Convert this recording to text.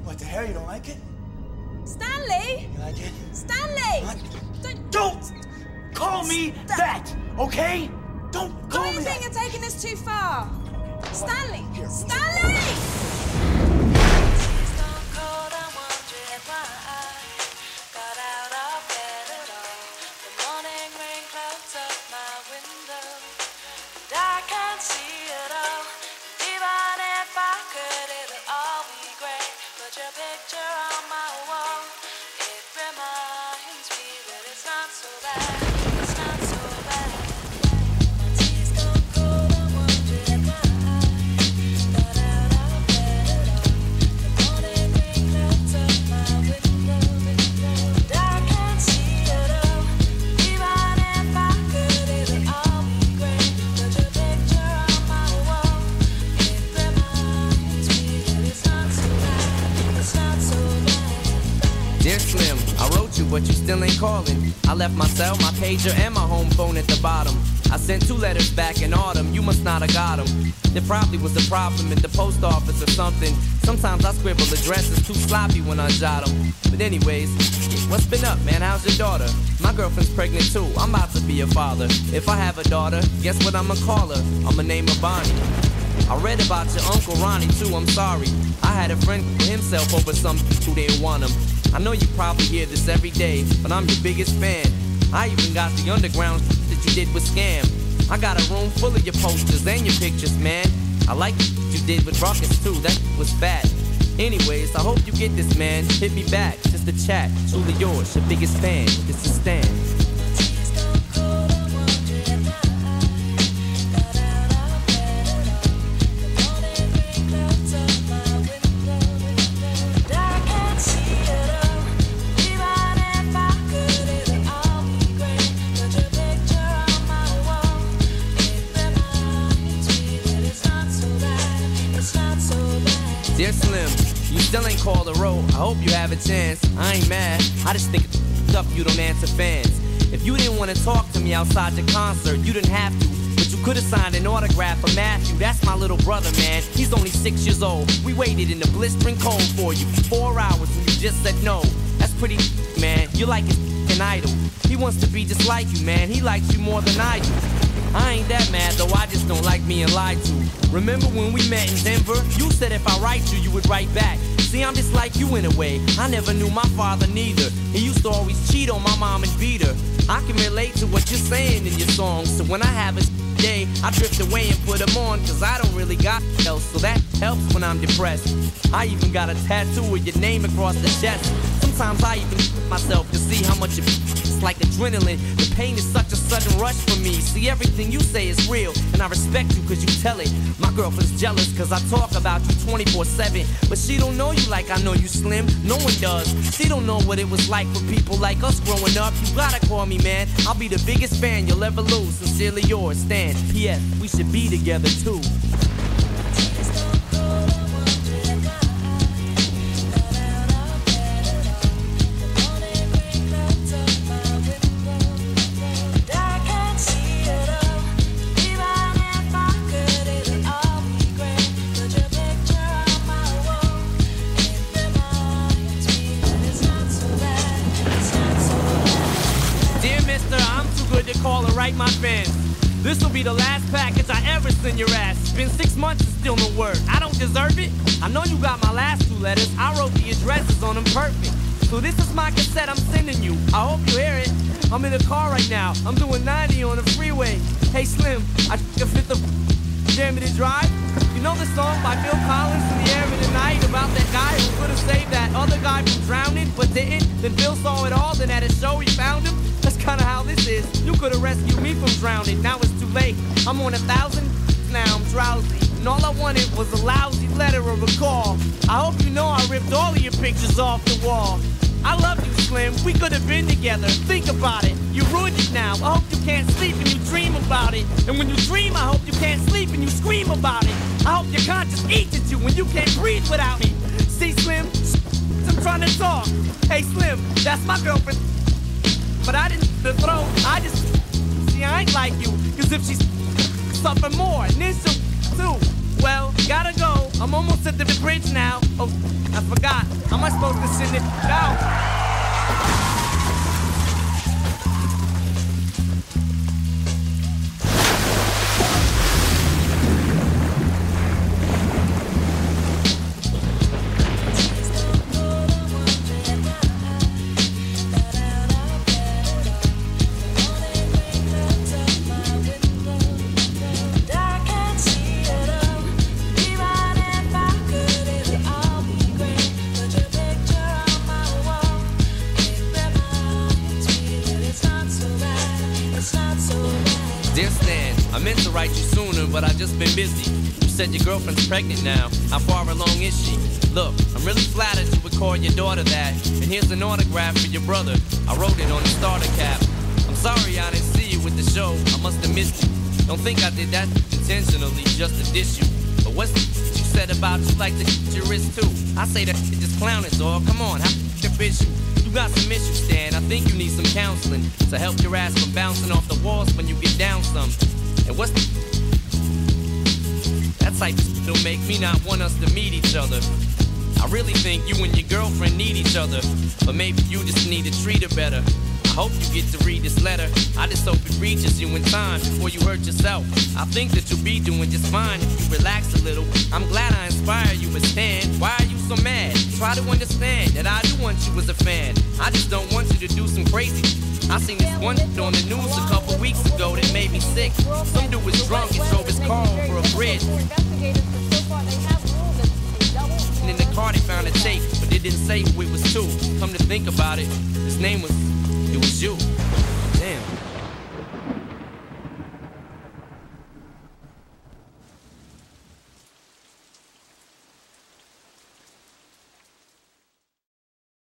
What the hell, you don't like it? Stanley! You like it? Stanley! What? Don't call me that, okay? Don't call me that. Do you think you're taking this too far? Stanley! Here. Stanley! But you still ain't calling. I left my cell, my pager, and my home phone at the bottom. I sent 2 letters back in autumn, you must not have got them. There probably was a problem at the post office or something. Sometimes I scribble addresses too sloppy when I jot them. But anyways, what's been up, man? How's your daughter? My girlfriend's pregnant too, I'm about to be a father. If I have a daughter, guess what I'ma call her? I'ma name her Bonnie. I read about your Uncle Ronnie too, I'm sorry. I had a friend himself over some who didn't want him. I know you probably hear this every day, but I'm your biggest fan. I even got the underground that you did with Scam. I got a room full of your posters and your pictures, man. I like what you did with Ruckus too, that was fat. Anyways, I hope you get this, man. Hit me back, just a chat. Truly yours, your biggest fan. This is Stan. Dear Slim, you still ain't called a row. I hope you have a chance. I ain't mad. I just think it's up you don't answer fans. If you didn't want to talk to me outside the concert, you didn't have to. But you could have signed an autograph for Matthew. That's my little brother, man. He's only 6 years old. We waited in the blistering cold for you for 4 hours and you just said no. That's pretty, man. You're like an idol. He wants to be just like you, man. He likes you more than I do. I ain't that mad though, I just don't like being lied to. Remember when we met in Denver? You said if I write you would write back. See, I'm just like you in a way. I never knew my father neither. He used to always cheat on my mom and beat her. I can relate to what you're saying in your songs. So when I have a day, I drift away and put them on. Cause I don't really got else, so that helps when I'm depressed. I even got a tattoo with your name across the chest. Sometimes I even myself to see how much it's like adrenaline. The pain is such a sudden rush for me. See, everything you say is real, and I respect you cause you tell it. My girlfriend's jealous cause I talk about you 24/7. But she don't know you like I know you, Slim. No one does. She don't know what it was like for people like us growing up. You gotta call me, man. I'll be the biggest fan you'll ever lose. Sincerely yours, Stan. P.S. We should be together too. My fans, this will be the last package I ever send your ass. It's been 6 months and still no word. I don't deserve it. I know you got my last 2 letters. I wrote the addresses on them perfect. So this is my cassette I'm sending you. I hope you hear it. I'm in the car right now. I'm doing 90 on the freeway. Hey Slim, I can fit the Dare Me to Drive. You know the song by Phil Collins, In the Air of the Night, about that guy who could have saved that other guy from drowning but didn't. Then Phil saw it all. Then at a show he found him. That's kinda how this is. You could've rescued me from drowning. Now it's too late. I'm on 1,000. Now I'm drowsy. And all I wanted was a lousy letter or a call. I hope you know I ripped all of your pictures off the wall. I love you, Slim. We could have been together. Think about it. You ruined it now. I hope you can't sleep and you dream about it. And when you dream, I hope you can't sleep and you scream about it. I hope your conscience eats at you when you can't breathe without me. See, Slim? I'm trying to talk. Hey, Slim, that's my girlfriend. But I didn't throw. I just... See, I ain't like you. Cause if she's suffering more, and then she'll too. Well, gotta go. I'm I'm almost at the bridge now. Oh, I forgot. How am I supposed to send it out? Dear Stan, I meant to write you sooner, but I've just been busy. You said your girlfriend's pregnant now. How far along is she? Look, I'm really flattered you would call your daughter that. And here's an autograph for your brother. I wrote it on the starter cap. I'm sorry I didn't see you with the show. I must have missed you. Don't think I did that intentionally just to diss you. But what's you said about you like to hit your wrist too? I say that shit just clowning, dog. Come on, how the bitch you? You got some issues, Stan. I think you need some counseling to help your ass from bouncing off the walls when you get down some. And what's the... That type of shit will make me not want us to meet each other. I really think you and your girlfriend need each other, but maybe you just need to treat her better. I hope you get to read this letter. I just hope it reaches you in time before you hurt yourself. I think that you'll be doing just fine if you relax a little. I'm glad I inspire you, but Stan, why are you so mad? Try to understand that I do want you as a fan. I just don't want you to do some crazy. I seen this one on the news a couple weeks ago that made me sick. Some dude was drunk and drove his car over a bridge. And in the car they found a tape, but they didn't say who it was to. Come to think about it, his name was, it was you. Damn.